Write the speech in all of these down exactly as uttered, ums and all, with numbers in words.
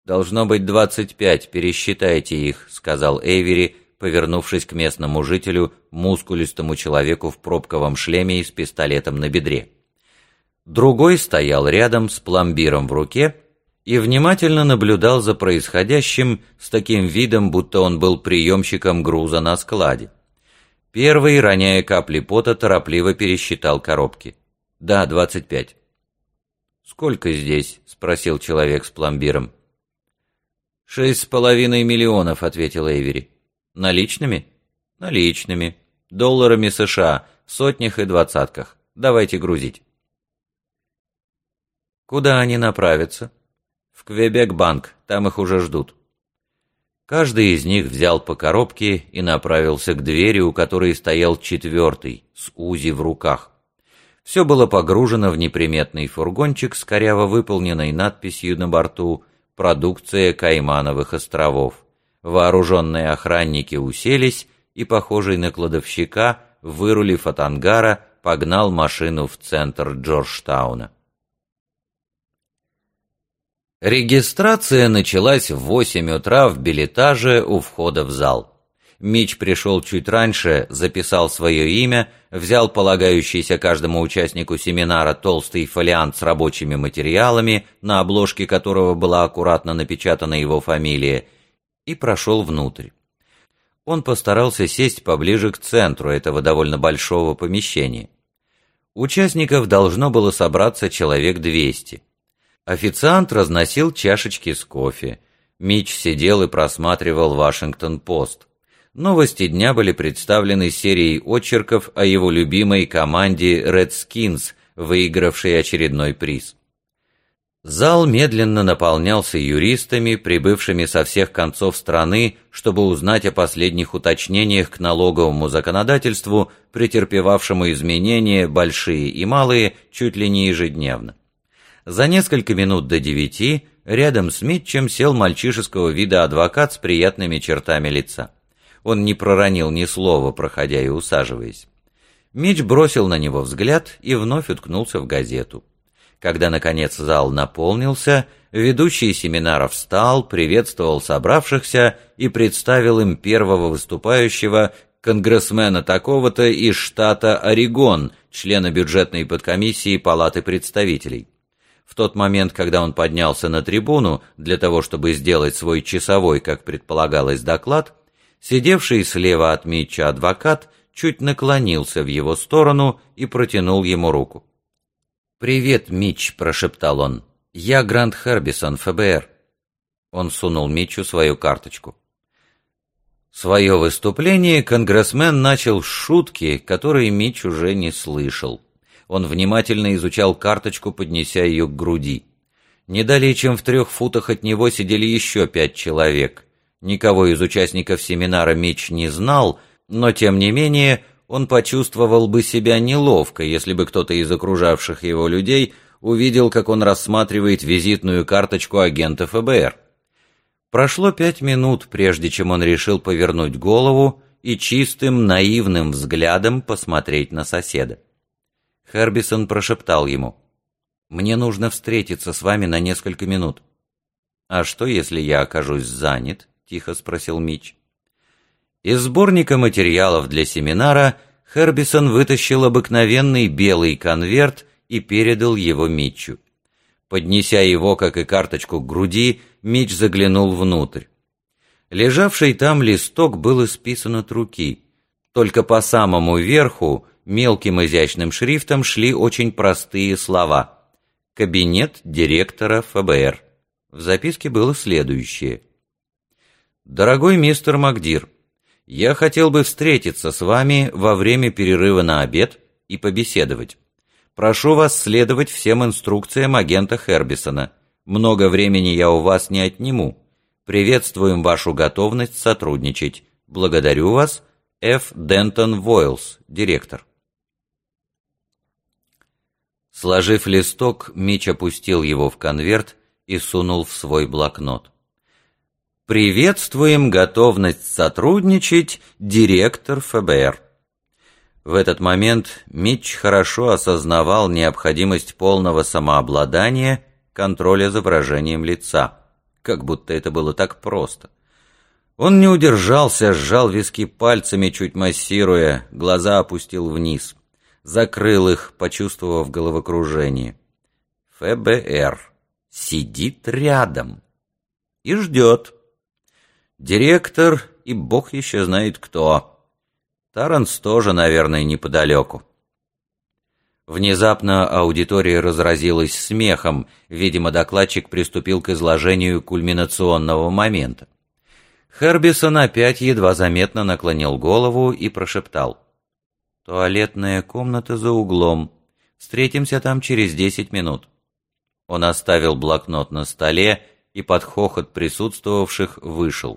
«Должно быть двадцать пять, пересчитайте их», — сказал Эйвери, повернувшись к местному жителю, мускулистому человеку в пробковом шлеме и с пистолетом на бедре. Другой стоял рядом с пломбиром в руке и внимательно наблюдал за происходящим с таким видом, будто он был приемщиком груза на складе. Первый, роняя капли пота, торопливо пересчитал коробки. «Да, двадцать пять». «Сколько здесь?» — спросил человек с пломбиром. «Шесть с половиной миллионов», — ответил Эйвери. «Наличными?» «Наличными. Долларами США, в сотнях и двадцатках. Давайте грузить». «Куда они направятся?» «В Квебек-банк, там их уже ждут». Каждый из них взял по коробке и направился к двери, у которой стоял четвертый, с УЗИ в руках. Все было погружено в неприметный фургончик с коряво выполненной надписью на борту «Продукция Каймановых островов». Вооруженные охранники уселись, и, похожий на кладовщика, вырулив от ангара, погнал машину в центр Джорджтауна. Регистрация началась в восемь утра в биллетаже у входа в зал. Митч пришел чуть раньше, записал свое имя, взял полагающийся каждому участнику семинара толстый фолиант с рабочими материалами, на обложке которого была аккуратно напечатана его фамилия, и прошел внутрь. Он постарался сесть поближе к центру этого довольно большого помещения. Участников должно было собраться человек двести. Официант разносил чашечки с кофе. Митч сидел и просматривал «Вашингтон-Пост». Новости дня были представлены серией очерков о его любимой команде «Редскинс», выигравшей очередной приз. Зал медленно наполнялся юристами, прибывшими со всех концов страны, чтобы узнать о последних уточнениях к налоговому законодательству, претерпевавшему изменения, большие и малые, чуть ли не ежедневно. За несколько минут до девяти рядом с Митчем сел мальчишеского вида адвокат с приятными чертами лица. Он не проронил ни слова, проходя и усаживаясь. Митч бросил на него взгляд и вновь уткнулся в газету. Когда, наконец, зал наполнился, ведущий семинара встал, приветствовал собравшихся и представил им первого выступающего, конгрессмена такого-то из штата Орегон, члена бюджетной подкомиссии Палаты представителей. В тот момент, когда он поднялся на трибуну для того, чтобы сделать свой часовой, как предполагалось, доклад, сидевший слева от Митча адвокат чуть наклонился в его сторону и протянул ему руку. «Привет, Митч», — прошептал он. «Я Грант Хербисон, ФБР». Он сунул Митчу свою карточку. Свое выступление конгрессмен начал с шутки, которой Митч уже не слышал. Он внимательно изучал карточку, поднеся ее к груди. Не далее, чем в трех футах от него сидели еще пять человек. Никого из участников семинара Митч не знал, но, тем не менее, он почувствовал бы себя неловко, если бы кто-то из окружавших его людей увидел, как он рассматривает визитную карточку агента ФБР. Прошло пять минут, прежде чем он решил повернуть голову и чистым, наивным взглядом посмотреть на соседа. Хербисон прошептал ему: «Мне нужно встретиться с вами на несколько минут». «А что, если я окажусь занят?» — тихо спросил Митч. Из сборника материалов для семинара Хербисон вытащил обыкновенный белый конверт и передал его Митчу. Поднеся его, как и карточку, к груди, Митч заглянул внутрь. Лежавший там листок был исписан от руки. Только по самому верху мелким изящным шрифтом шли очень простые слова: «Кабинет директора ФБР». В записке было следующее: «Дорогой мистер Макдир, я хотел бы встретиться с вами во время перерыва на обед и побеседовать. Прошу вас следовать всем инструкциям агента Хербисона. Много времени я у вас не отниму. Приветствуем вашу готовность сотрудничать. Благодарю вас. Ф. Дентон Войлс, директор». Сложив листок, Митч опустил его в конверт и сунул в свой блокнот. «Приветствуем готовность сотрудничать, директор ФБР». В этот момент Митч хорошо осознавал необходимость полного самообладания, контроля за выражением лица. Как будто это было так просто. Он не удержался, сжал виски пальцами, чуть массируя, глаза опустил вниз. Закрыл их, почувствовав головокружение. ФБР сидит рядом и ждет. Директор и бог еще знает кто. Таранс тоже, наверное, неподалеку. Внезапно аудитория разразилась смехом. Видимо, докладчик приступил к изложению кульминационного момента. Хербисон опять едва заметно наклонил голову и прошептал: «Туалетная комната за углом. Встретимся там через десять минут». Он оставил блокнот на столе и под хохот присутствовавших вышел.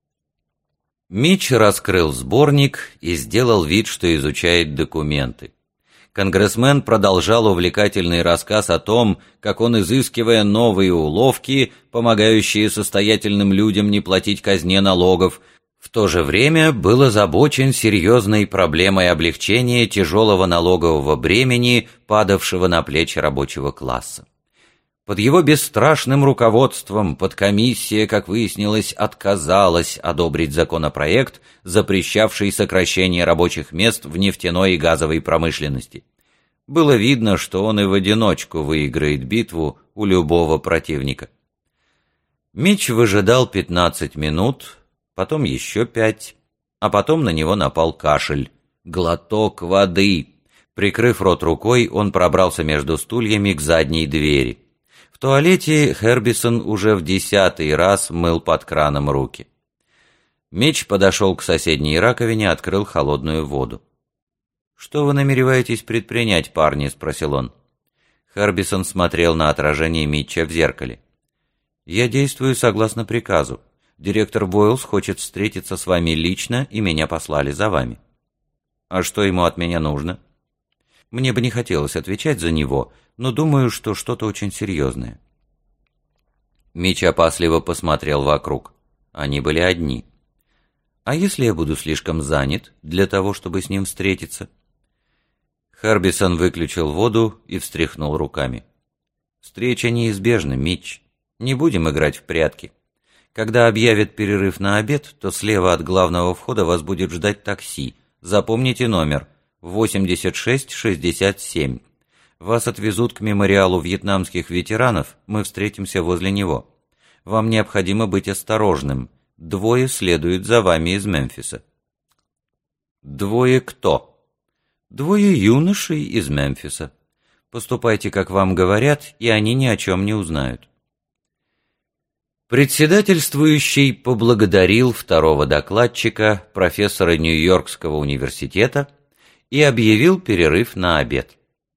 Митч раскрыл сборник и сделал вид, что изучает документы. Конгрессмен продолжал увлекательный рассказ о том, как он, изыскивая новые уловки, помогающие состоятельным людям не платить казне налогов, в то же время был озабочен серьезной проблемой облегчения тяжелого налогового бремени, падавшего на плечи рабочего класса. Под его бесстрашным руководством подкомиссия, как выяснилось, отказалась одобрить законопроект, запрещавший сокращение рабочих мест в нефтяной и газовой промышленности. Было видно, что он и в одиночку выиграет битву у любого противника. Митч выжидал пятнадцать минут, потом еще пять, а потом на него напал кашель. Глоток воды. Прикрыв рот рукой, он пробрался между стульями к задней двери. В туалете Хербисон уже в десятый раз мыл под краном руки. Митч подошел к соседней раковине, открыл холодную воду. «Что вы намереваетесь предпринять, парни?» — спросил он. Хербисон смотрел на отражение Митча в зеркале. «Я действую согласно приказу. Директор Бойлс хочет встретиться с вами лично, и меня послали за вами». «А что ему от меня нужно?» «Мне бы не хотелось отвечать за него, но думаю, что что-то очень серьезное». Митч опасливо посмотрел вокруг. Они были одни. «А если я буду слишком занят для того, чтобы с ним встретиться?» Хербисон выключил воду и встряхнул руками. «Встреча неизбежна, Митч. Не будем играть в прятки. Когда объявят перерыв на обед, то слева от главного входа вас будет ждать такси. Запомните номер восемьдесят шесть шестьдесят семь. Вас отвезут к мемориалу вьетнамских ветеранов, мы встретимся возле него. Вам необходимо быть осторожным. Двое следуют за вами из Мемфиса». «Двое кто?» «Двое юношей из Мемфиса. Поступайте, как вам говорят, и они ни о чем не узнают». Председательствующий поблагодарил второго докладчика, профессора Нью-Йоркского университета, и объявил перерыв на обед.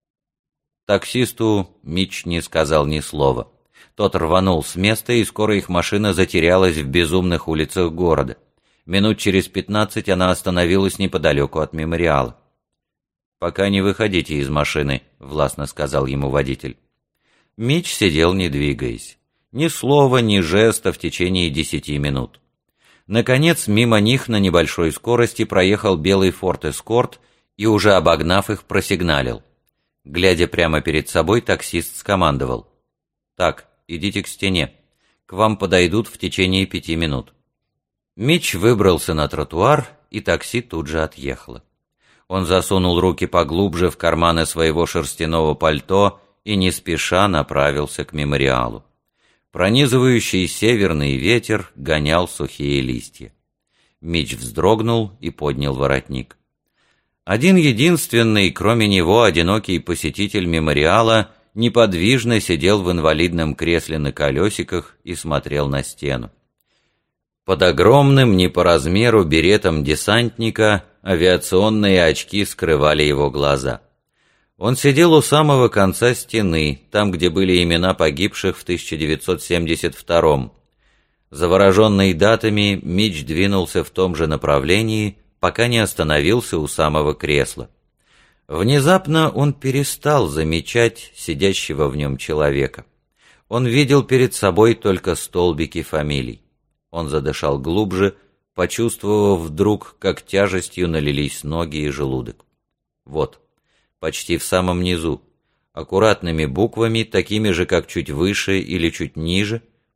Таксисту Митч не сказал ни слова. Тот рванул с места, и скоро их машина затерялась в безумных улицах города. Минут через пятнадцать она остановилась неподалеку от мемориала. «Пока не выходите из машины», — властно сказал ему водитель. Митч сидел, не двигаясь. Ни слова, ни жеста в течение десяти минут. Наконец, мимо них на небольшой скорости проехал белый Форд Эскорт и, уже обогнав их, просигналил. Глядя прямо перед собой, таксист скомандовал: «Так, идите к стене. К вам подойдут в течение пяти минут». Митч выбрался на тротуар, и такси тут же отъехало. Он засунул руки поглубже в карманы своего шерстяного пальто и не спеша направился к мемориалу. Пронизывающий северный ветер гонял сухие листья. Митч вздрогнул и поднял воротник. Один единственный, кроме него, одинокий посетитель мемориала неподвижно сидел в инвалидном кресле на колесиках и смотрел на стену. Под огромным, не по размеру беретом десантника авиационные очки скрывали его глаза. Он сидел у самого конца стены, там, где были имена погибших в тысяча девятьсот семьдесят втором. Завороженный датами, Митч двинулся в том же направлении, пока не остановился у самого кресла. Внезапно он перестал замечать сидящего в нем человека. Он видел перед собой только столбики фамилий. Он задышал глубже, почувствовав вдруг, как тяжестью налились ноги и желудок. Вот, почти в самом низу, аккуратными буквами, такими же, как чуть выше или чуть ниже,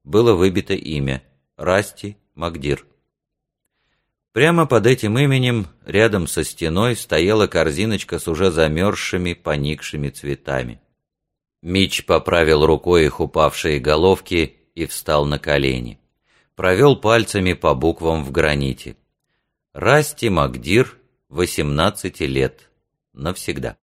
было выбито имя — Расти Магдир. Прямо под этим именем, рядом со стеной, стояла корзиночка с уже замерзшими, поникшими цветами. Митч поправил рукой их упавшие головки и встал на колени. Провел пальцами по буквам в граните. Расти Магдир, восемнадцати лет. Навсегда.